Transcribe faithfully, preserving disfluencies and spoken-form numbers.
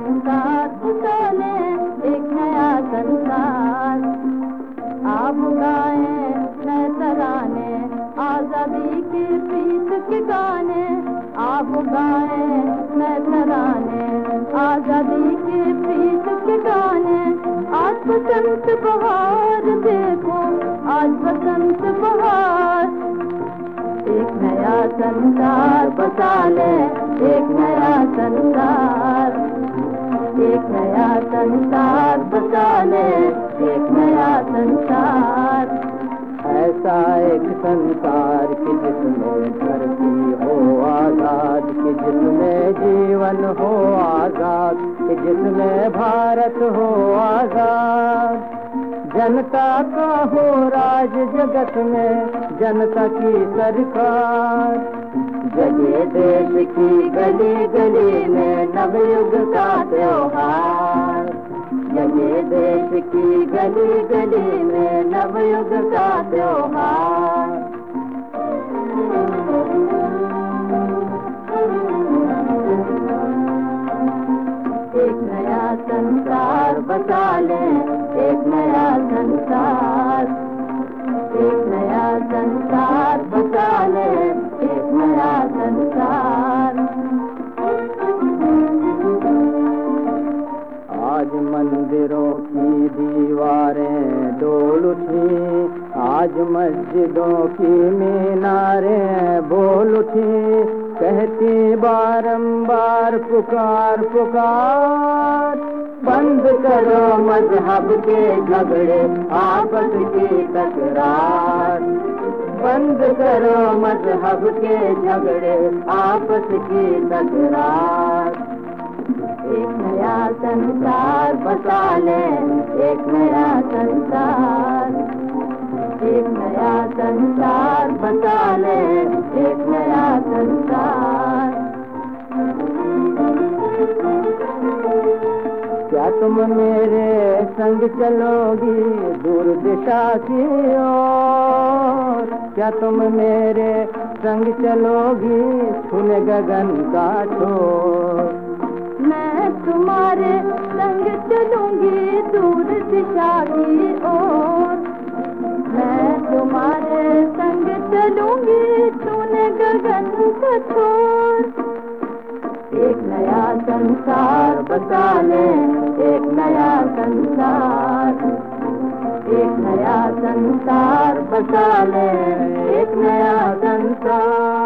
संसार बसा ले, एक नया संसार। आप गाए नए तराने, आजादी के प्रीत के गाने। आप गाए नए तराने, आजादी के प्रीत के गाने। आज बसंत बहार देखो, आज बसंत बहार। एक नया संसार बसा ले, एक नया संसार। एक नया संसार बसा ले, एक नया संसार। ऐसा एक संसार कि जिसमें धरती हो आजाद, कि जिसमें जीवन हो आजाद, कि जिसमें भारत हो आजाद। जनता का हो राज जगत में, जनता की सरकार। जगे देश की गली गली में नवयुग का त्योहार। जगे देश की गली गली में नवयुग का त्योहार। एक नया संसार बसा ले, एक नया संसार। एक नया संसार बसा ले, एक नया संसार। आज मंदिरों की दीवारें डोल उठी, आज मस्जिदों की मीनारें बोल उठी। कहती बारंबार पुकार पुकार, बंद करो मजहब के झगड़े आपस की तकरार। बंद करो मजहब के झगड़े आपस की तकरार। एक नया संसार बसा ले, एक नया संसार। एक नया संसार बसा ले, एक नया संसार। क्या तुम मेरे संग चलोगी दूर दिशा की ओर? क्या तुम मेरे संग चलोगी छूने गगन का छोर? मैं तुम्हारे संग चलूंगी दूर दिशा की ओर। मैं तुम्हारे संग चलूंगी छूने गगन का छोर। एक नया संसार बसा ले, एक नया संसार। एक नया संसार बसा ले, एक नया संसार।